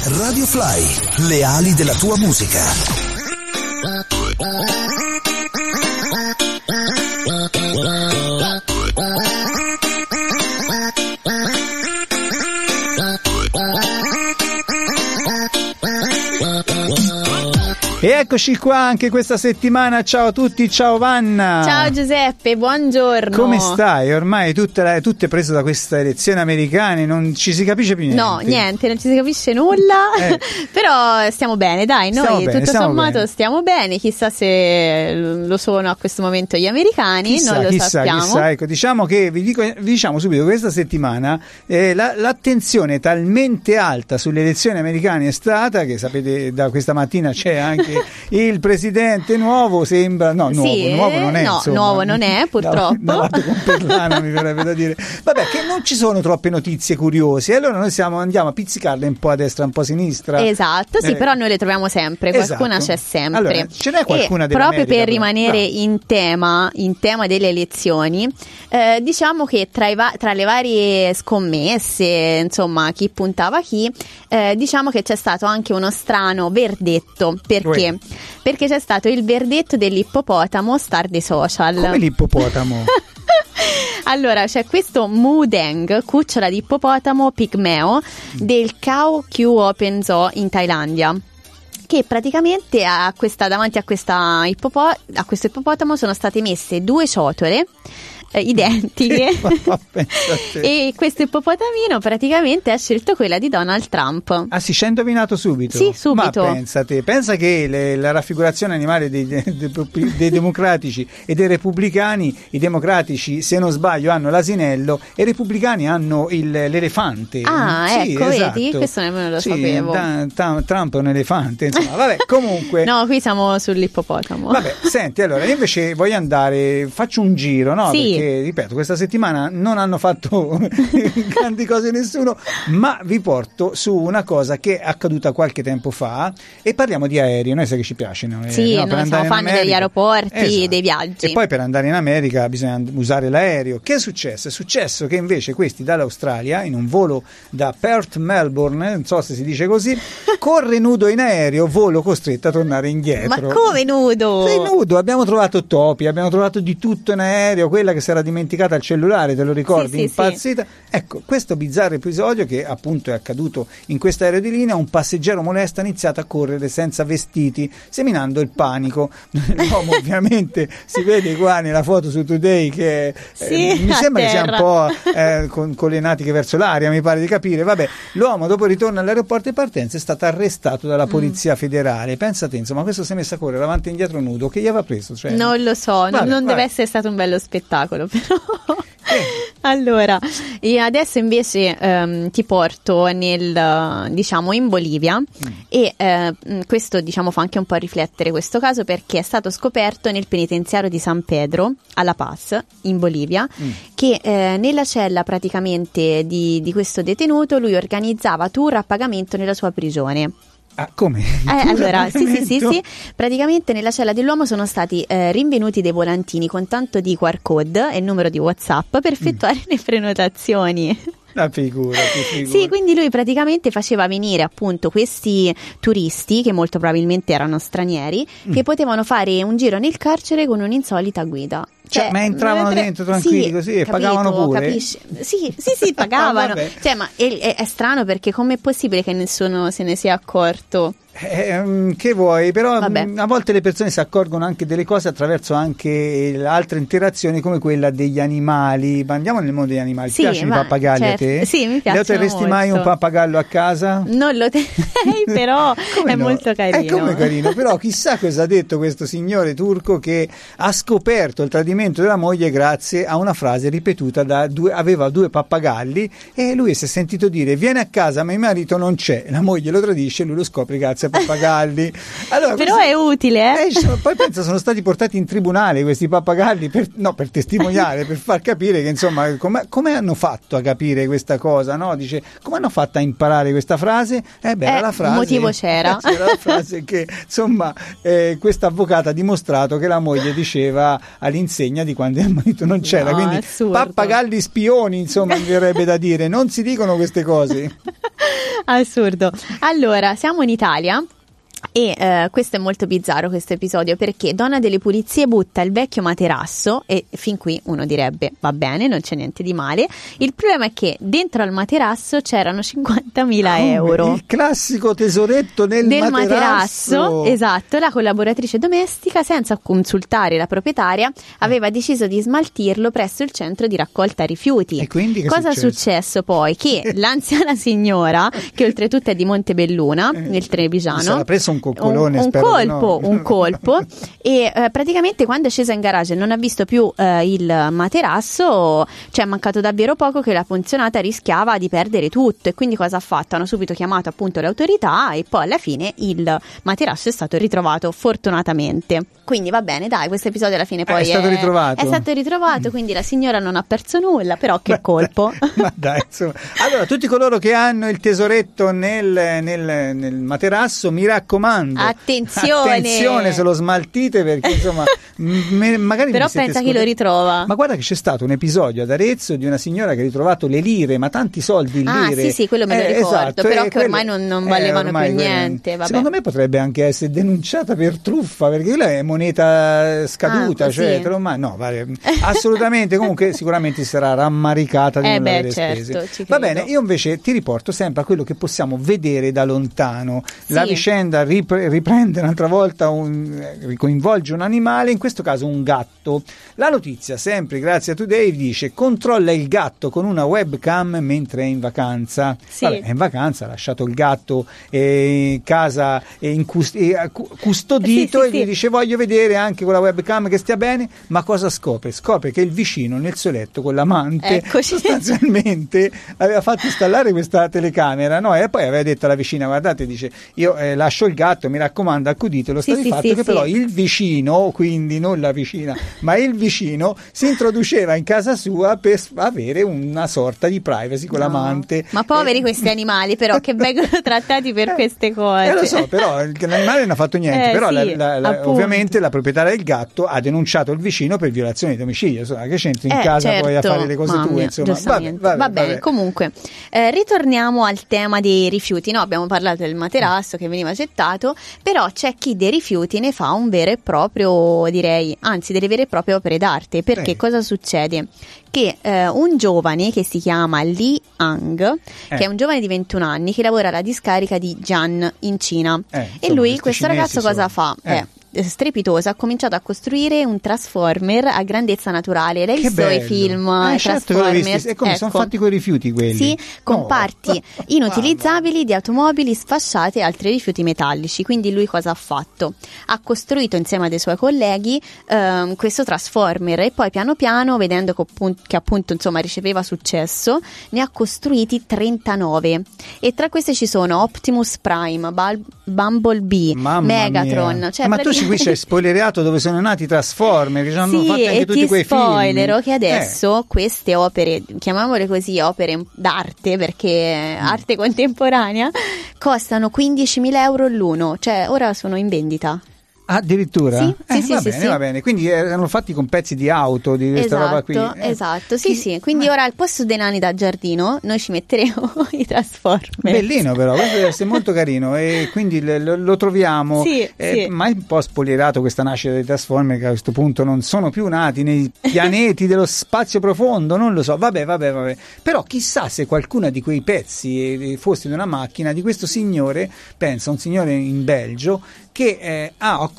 Radio Fly, le ali della tua musica. E eccoci qua anche questa settimana. Ciao a tutti, ciao Vanna. Ciao Giuseppe, buongiorno. Come stai? Ormai tutto è preso da queste elezioni americane, non ci si capisce più niente. No, niente, non ci si capisce nulla, però stiamo bene, dai, noi tutto sommato stiamo bene, chissà se lo sono a questo momento gli americani, non lo sappiamo. Chissà, ecco, diciamo che vi diciamo subito, questa settimana l'attenzione è talmente alta sulle elezioni americane è stata, che sapete da questa mattina c'è anche il presidente nuovo, sembra nuovo non è, no, insomma, nuovo non è, purtroppo. Davanti con Perlano, mi verrebbe da dire. Vabbè, che non ci sono troppe notizie curiose, allora noi andiamo a pizzicarle un po' a destra, un po' a sinistra. Esatto, sì, però noi le troviamo sempre, qualcuna c'è sempre. Allora, ce n'è qualcuna proprio per rimanere in tema delle elezioni, diciamo che tra le varie scommesse, insomma, chi puntava chi, diciamo che c'è stato anche uno strano verdetto. Perché? Perché c'è stato il verdetto dell'ippopotamo star dei social. Come l'ippopotamo? Allora, c'è questo Mudeng, cucciola di ippopotamo pigmeo del Khao Kyu Open Zoo in Thailandia, che praticamente davanti a questo ippopotamo sono state messe 2 ciotole identiche e questo ippopotamino praticamente ha scelto quella di Donald Trump. Ah sì, ci ha indovinato subito? Sì, subito. Ma pensa che la raffigurazione animale dei democratici e dei repubblicani, i democratici se non sbaglio hanno l'asinello e i repubblicani hanno l'elefante. Ah, sì, ecco, esatto. Vedi? Questo nemmeno lo sapevo. Trump è un elefante, insomma, vabbè, comunque. No, qui siamo sull'ippopotamo. Vabbè, senti, allora io invece voglio faccio un giro, no? Sì. Perché, ripeto, questa settimana non hanno fatto grandi cose nessuno, ma vi porto su una cosa che è accaduta qualche tempo fa e parliamo di aerei. Noi sai che ci piace, no? Sì, no, noi siamo fan degli aeroporti, esatto, dei viaggi. E poi per andare in America bisogna usare l'aereo. Che è successo? È successo che invece questi dall'Australia, in un volo da Perth Melbourne, non so se si dice così, corre nudo in aereo, volo costretto a tornare indietro. Ma come nudo? Sei nudo, abbiamo trovato topi, abbiamo trovato di tutto in aereo, quella che si era dimenticata il cellulare, te lo ricordi? Sì, impazzita. Sì. Ecco, questo bizzarro episodio che appunto è accaduto in questo aereo di linea, un passeggero molesto ha iniziato a correre senza vestiti, seminando il panico. L'uomo ovviamente si vede qua nella foto su Today che mi sembra che sia un po' con le natiche verso l'aria, mi pare di capire. Vabbè, l'uomo dopo il ritorno all'aeroporto di partenza è stato arrestato dalla polizia federale. Pensate, insomma, questo si è messo a correre avanti e indietro nudo, che gli aveva preso? Cioè, non lo so, non deve essere stato un bello spettacolo, però. Allora, e adesso invece ti porto in Bolivia e questo fa anche un po' riflettere questo caso, perché è stato scoperto nel penitenziario di San Pedro a La Paz in Bolivia che nella cella praticamente di questo detenuto lui organizzava tour a pagamento nella sua prigione. Ah, come? Allora, sì. Praticamente nella cella dell'uomo sono stati rinvenuti dei volantini con tanto di QR code e il numero di WhatsApp per effettuare le prenotazioni. La figura. Sì, quindi lui praticamente faceva venire appunto questi turisti, che molto probabilmente erano stranieri, che potevano fare un giro nel carcere con un'insolita guida. Ma entravano dentro tranquilli così e pagavano pure? Capisci? Sì, pagavano. Ma è strano, perché com'è possibile che nessuno se ne sia accorto? Che vuoi, però a volte le persone si accorgono anche delle cose attraverso anche altre interazioni come quella degli animali. Ma andiamo nel mondo degli animali. Ti piacciono i pappagalli, certo. a te? Sì, mi piacciono. Lo terresti molto. mai un pappagallo a casa? Non lo terrei, però è molto carino. Come carino, però chissà cosa ha detto questo signore turco che ha scoperto il tradimento della moglie grazie a una frase ripetuta aveva 2 pappagalli e lui si è sentito dire: vieni a casa ma il marito non c'è, la moglie lo tradisce e lui lo scopre grazie pappagalli. Allora, però è utile, poi penso sono stati portati in tribunale questi pappagalli per testimoniare, per far capire che insomma come hanno fatto a capire questa cosa, no? Dice, come hanno fatto a imparare questa frase? La frase, un motivo c'era la frase che insomma questa avvocata ha dimostrato che la moglie diceva all'insegna di quando il marito non c'era, quindi pappagalli spioni, insomma, mi verrebbe da dire, non si dicono queste cose. Assurdo. Allora, siamo in Italia. E questo è molto bizzarro, questo episodio, perché donna delle pulizie butta il vecchio materasso e fin qui uno direbbe va bene, non c'è niente di male. Il problema è che dentro al materasso c'erano 50.000 euro. Il classico tesoretto del materasso. Esatto. La collaboratrice domestica, senza consultare la proprietaria, aveva deciso di smaltirlo presso il centro di raccolta rifiuti. E quindi cosa è successo poi? Che l'anziana signora, che oltretutto è di Montebelluna, nel Trevigiano, un coccolone, un colpo e praticamente quando è scesa in garage non ha visto più il materasso, cioè è mancato davvero poco che la pensionata rischiava di perdere tutto, e quindi cosa ha fatto? Hanno subito chiamato appunto le autorità e poi alla fine il materasso è stato ritrovato fortunatamente. Quindi va bene, dai, questo episodio alla fine poi è stato ritrovato, quindi la signora non ha perso nulla, però che colpo. Ma dai, insomma. Allora, tutti coloro che hanno il tesoretto nel materasso, mi raccomando, attenzione se lo smaltite, perché insomma magari però pensa chi lo ritrova. Ma guarda che c'è stato un episodio ad Arezzo di una signora che ha ritrovato le lire, ma tanti soldi in lire. Sì, quello me lo ricordo, esatto, però che ormai non valevano più niente. Vabbè. Secondo me potrebbe anche essere denunciata per truffa, perché quella è moneta scaduta, assolutamente. Comunque sicuramente sarà rammaricata di non avere spese. Va bene, io invece ti riporto sempre a quello che possiamo vedere da lontano. La vicenda riprende un'altra volta, coinvolge un animale, in questo caso un gatto. La notizia, sempre grazie a Today, dice: controlla il gatto con una webcam mentre è in vacanza. Vabbè, è in vacanza, ha lasciato il gatto in casa custodito, e gli dice voglio vedere anche con la webcam che stia bene. Ma cosa scopre? Scopre che il vicino nel suo letto con l'amante sostanzialmente aveva fatto installare questa telecamera, no? E poi aveva detto alla vicina: guardate, dice, io lascio il gatto, mi raccomando, accuditelo. Sta di fatto che però il vicino, quindi non la vicina ma il vicino, si introduceva in casa sua per avere una sorta di privacy con l'amante. Ma poveri questi animali, però, che vengono trattati per queste cose. Lo so, però l'animale non ha fatto niente, però ovviamente la proprietaria del gatto ha denunciato il vicino per violazione di domicilio. Insomma, che c'entri in casa poi a fare le cose tue, insomma. Va bene. Comunque ritorniamo al tema dei rifiuti, no? Abbiamo parlato del materasso che veniva gettato, però c'è chi dei rifiuti ne fa un vero e proprio, direi, anzi delle vere e proprie opere d'arte, perché cosa succede? Che un giovane che si chiama Li Hang, che è un giovane di 21 anni che lavora alla discarica di Jian in Cina, e lui, questo ragazzo, cosa fa? Strepitosa, ha cominciato a costruire un Transformer a grandezza naturale. Lei visto i film Transformers? E come sono fatti quei rifiuti quelli? Sì, con parti inutilizzabili di automobili sfasciate e altri rifiuti metallici. Quindi lui cosa ha fatto? Ha costruito insieme a dei suoi colleghi questo Transformer, e poi piano piano, vedendo che appunto insomma riceveva successo, ne ha costruiti 39, e tra questi ci sono Optimus Prime, Bumblebee, Megatron. Cioè, ma tu qui c'è spoilerato dove sono nati i Transformer, che ci hanno fatto anche tutti quei film. Spoilero che adesso queste opere, chiamiamole così, opere d'arte, perché arte contemporanea, costano 15.000 euro l'uno, cioè ora sono in vendita. Addirittura? Sì. Va bene, quindi erano fatti con pezzi di auto, di questa roba qui. Esatto, sì. Quindi ora al posto dei nani da giardino noi ci metteremo i Transformer. Bellino, però, questo deve essere molto carino, e quindi lo troviamo. Ma è un po' spoilerato questa nascita dei Transformer, che a questo punto non sono più nati nei pianeti dello spazio profondo, non lo so. Vabbè. Però chissà se qualcuna di quei pezzi fosse di una macchina di questo signore, pensa, un signore in Belgio, che ha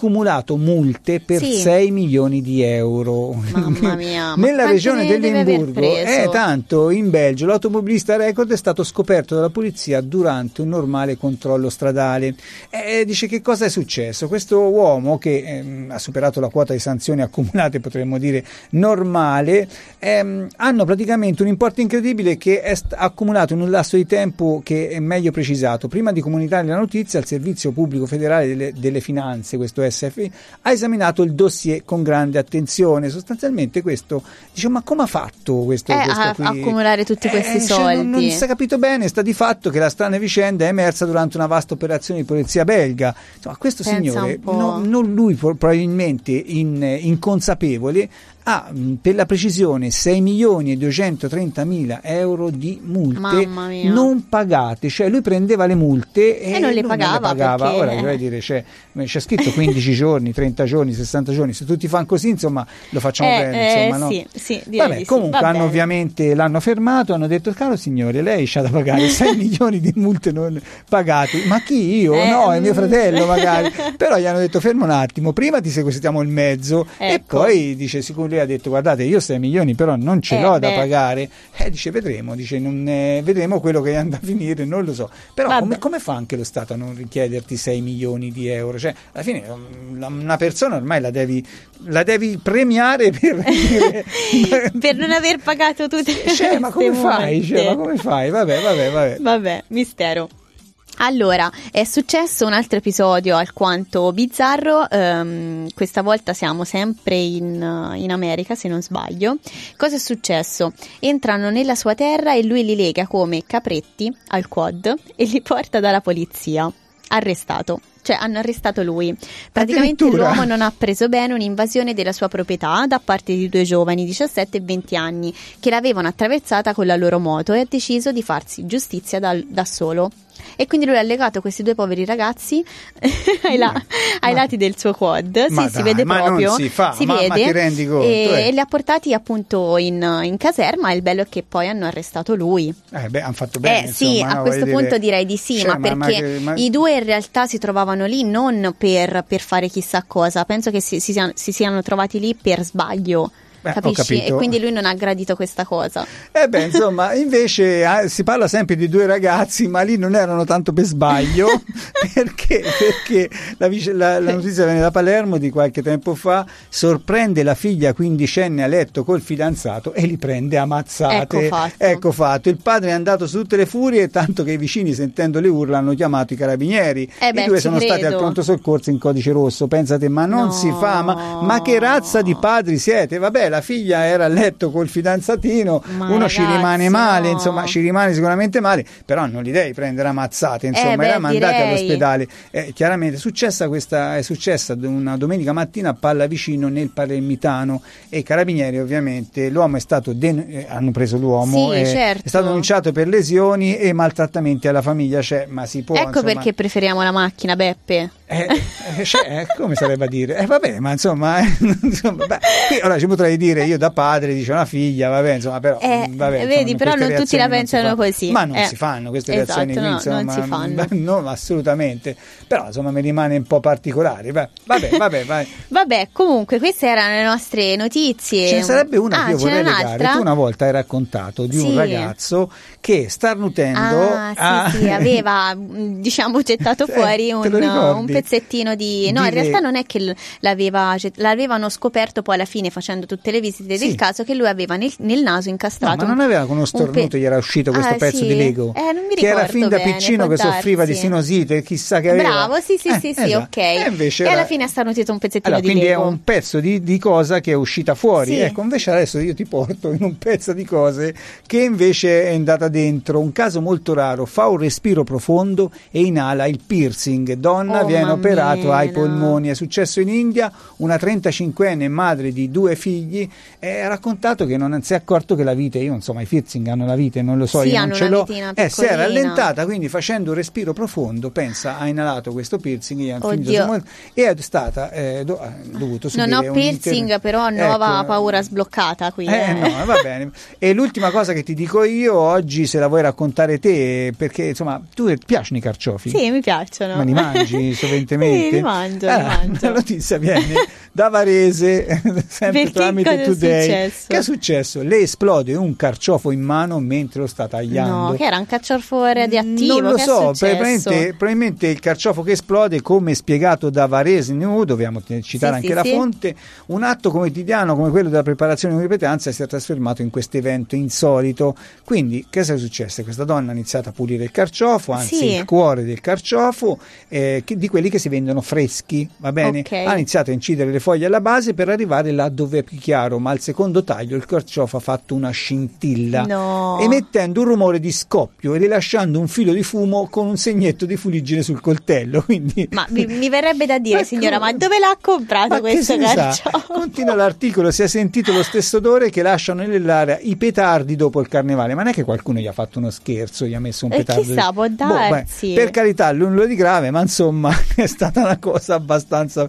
accumulato multe per 6 milioni di euro. Mamma mia. Nella regione dell'Edimburgo, tanto in Belgio, l'automobilista record è stato scoperto dalla polizia durante un normale controllo stradale. Dice che cosa è successo? Questo uomo che ha superato la quota di sanzioni accumulate, potremmo dire normale, hanno praticamente un importo incredibile che è accumulato in un lasso di tempo che è meglio precisato. Prima di comunicare la notizia, il Servizio Pubblico Federale delle Finanze, questo SFI, ha esaminato il dossier con grande attenzione. Sostanzialmente questo, dice, ma come ha fatto questo a accumulare tutti questi soldi? Non si è capito bene, sta di fatto che la strana vicenda è emersa durante una vasta operazione di polizia belga. Insomma, questo signore, non lui probabilmente inconsapevole, ha per la precisione 6.230.000 euro di multe non pagate, cioè lui prendeva le multe e non le pagava. Perché... Ora vorrei dire, c'è scritto 15 giorni, 30 giorni, 60 giorni, se tutti fanno così, insomma, lo facciamo bene, insomma, no? Sì, vabbè, comunque ovviamente l'hanno fermato, hanno detto: caro signore, lei c'ha da pagare 6 milioni di multe non pagate. Ma chi, io? No, è mio fratello magari. Però gli hanno detto: fermo un attimo, prima ti sequestriamo il mezzo, e poi dice, sicuro, lei ha detto: guardate, io 6 milioni però non ce l'ho da pagare. Dice, vedremo, vedremo quello che andrà a finire, non lo so. Però come fa anche lo Stato a non richiederti 6 milioni di euro? Cioè, alla fine una persona ormai la devi premiare per dire, per non aver pagato tutte ma come fai? Ma come fai? Vabbè, mistero. Allora, è successo un altro episodio alquanto bizzarro, questa volta siamo sempre in America, se non sbaglio. Cosa è successo? Entrano nella sua terra e lui li lega come capretti al quad e li porta dalla polizia, arrestato. Cioè hanno arrestato lui. Praticamente l'uomo non ha preso bene un'invasione della sua proprietà da parte di due giovani, 17 e 20 anni, che l'avevano attraversata con la loro moto, e ha deciso di farsi giustizia da solo. E quindi lui ha legato questi due poveri ragazzi ai lati del suo quad. Si vede proprio, non si fa, si ma vede, ti rendi conto, e li ha portati appunto in caserma. E il bello è che poi hanno arrestato lui. Hanno fatto bene. Sì, a questo punto direi di sì, ma perché i due in realtà si trovavano lì non per fare chissà cosa. Penso che si siano trovati lì per sbaglio. Capisci? E quindi lui non ha gradito questa cosa. Insomma, invece si parla sempre di due ragazzi, ma lì non erano tanto per sbaglio, perché la notizia viene da Palermo di qualche tempo fa. Sorprende la figlia quindicenne a letto col fidanzato e li prende a mazzate. Ecco fatto. Il padre è andato su tutte le furie, tanto che i vicini, sentendo le urla, hanno chiamato i carabinieri. I due sono stati al pronto soccorso in codice rosso. Pensate, ma non si fa, ma che razza di padri siete? Vabbè, la figlia era a letto col fidanzatino, uno ci rimane male, insomma, ci rimane sicuramente male, però non li devi prendere a mazzate, insomma, era mandati all'ospedale. Chiaramente è successa una domenica mattina a Pallavicino nel Palermitano, e i carabinieri, ovviamente, l'uomo è stato hanno preso l'uomo, è stato denunciato per lesioni e maltrattamenti alla famiglia. Ma si può, perché preferiamo la macchina, Beppe. Come sarebbe a dire? Ma insomma, ora ci potrei dire io da padre, dice una figlia, però vedi, però non tutti la pensano così. Ma non si fanno queste reazioni qui, insomma, non si fanno. No, assolutamente. Però insomma mi rimane un po' particolare. Vabbè, comunque queste erano le nostre notizie. Ce ne sarebbe una che io vorrei legare. Tu una volta hai raccontato di un ragazzo che starnutendo aveva gettato fuori un pezzettino di in realtà non è che l'avevano scoperto poi alla fine, facendo tutte le visite del caso, che lui aveva nel naso incastrato. Ma non aveva con uno stornuto gli era uscito questo pezzo di Lego? Non mi ricordo, che era fin da piccino che soffriva di sinusite, chissà che aveva. Bravo, sì, ok. E alla fine ha starnutito un pezzettino di Lego. Quindi è un pezzo di cosa che è uscita fuori. Ecco, invece adesso io ti porto in un pezzo di cose che invece è andata dentro. Un caso molto raro: fa un respiro profondo e inala il piercing. Donna viene operato ai polmoni. È successo in India. Una 35enne madre di 2 figli ha raccontato che non si è accorto che la vite, io insomma i piercing hanno la vite, non lo so, io non ce l'ho, si è rallentata, quindi facendo un respiro profondo, pensa, ha inalato questo piercing e è stata dovuto subire non ho piercing, però nuova paura sbloccata qui. No, va bene. E l'ultima cosa che ti dico io oggi, se la vuoi raccontare te, perché insomma tu ti piacciono i carciofi? Sì, mi piacciono. Ma li mangi? Se frequentemente? Sì, li mangio. La notizia viene da Varese, sempre perché tramite Today. Successo? Che è successo? Le esplode un carciofo in mano mentre lo sta tagliando. No, che era un carciofo radioattivo? Non lo che so, è probabilmente il carciofo che esplode, come spiegato da Varese News, dobbiamo citare anche la fonte, un atto quotidiano come quello della preparazione di pietanza si è trasformato in questo evento insolito. Quindi che è successo? Questa donna ha iniziato a pulire il carciofo, anzi il cuore del carciofo, di quelli che si vendono freschi, va bene? Okay. Ha iniziato a incidere le foglie alla base per arrivare là dove è più chiaro, ma al secondo taglio il carciofo ha fatto una scintilla, emettendo un rumore di scoppio e rilasciando un filo di fumo con un segnetto di fuliggine sul coltello. Quindi... Ma mi verrebbe da dire, signora, ma dove l'ha comprato questo carciofo? Continua l'articolo, si è sentito lo stesso odore che lasciano nell'aria i petardi dopo il carnevale. Ma non è che qualcuno gli ha fatto uno scherzo, gli ha messo un petardo? Chissà, può darsi. Per carità, nulla di grave, ma insomma è stata una cosa abbastanza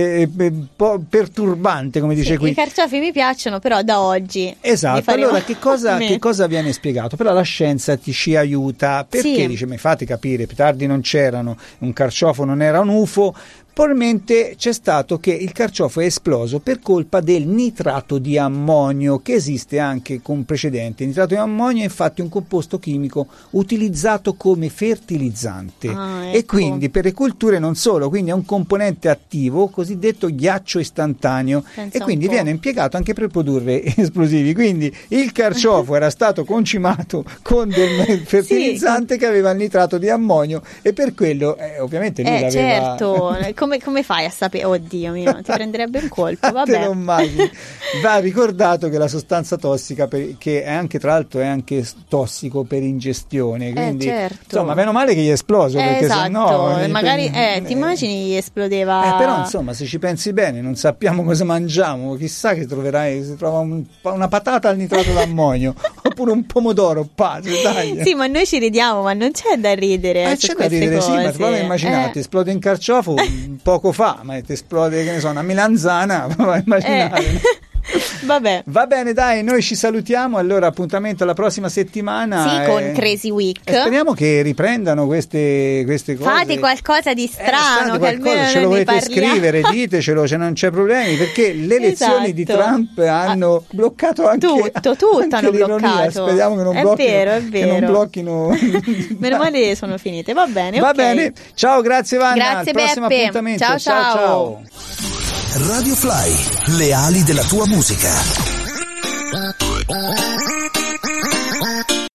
perturbante, come dice qui. I carciofi mi piacciono, però da oggi. Esatto, allora che cosa viene spiegato? Però la scienza ci aiuta, perché dice, mi fate capire, petardi non c'erano, un carciofo non era un UFO. Probabilmente c'è stato che il carciofo è esploso per colpa del nitrato di ammonio, che esiste anche con precedente. Il nitrato di ammonio è infatti un composto chimico utilizzato come fertilizzante e quindi per le culture non solo, quindi è un componente attivo cosiddetto ghiaccio istantaneo. Pensa, e quindi viene impiegato anche per produrre esplosivi. Quindi il carciofo era stato concimato con del fertilizzante che aveva il nitrato di ammonio, e per quello ovviamente lui l'aveva... Certo. Come fai a sapere? Oddio mio, ti prenderebbe un colpo, vabbè. Te lo immagini. Va ricordato che la sostanza tossica, che è anche, tra l'altro è anche tossico per ingestione, quindi insomma meno male che gli è esploso, perché esatto. Sennò magari ti immagini gli esplodeva. Però insomma, se ci pensi bene, non sappiamo cosa mangiamo, chissà che troverai, si trova una patata al nitrato d'ammonio oppure un pomodoro, dai. Sì, ma noi ci ridiamo, ma non c'è da ridere su c'è da ridere, cose. sì, ma prova a immaginare, esplode in carciofo poco fa, ma ti esplode, che ne so, una melanzana, prova a immaginare. Vabbè. Va bene, dai, noi ci salutiamo, allora appuntamento alla prossima settimana. Sì, con Crazy Week. Speriamo che riprendano queste cose. Fate qualcosa di strano, che almeno ce lo volete scrivere, ditecelo, se non c'è problemi, perché le elezioni di Trump hanno bloccato anche tutto anche hanno l'ironia. bloccato. Speriamo che non È vero. che non blocchino. Meno male sono finite, va bene. Va bene. Ciao, grazie Vanna. Grazie, al prossimo Beppe. appuntamento. Ciao. Radio Fly, le ali della tua musica.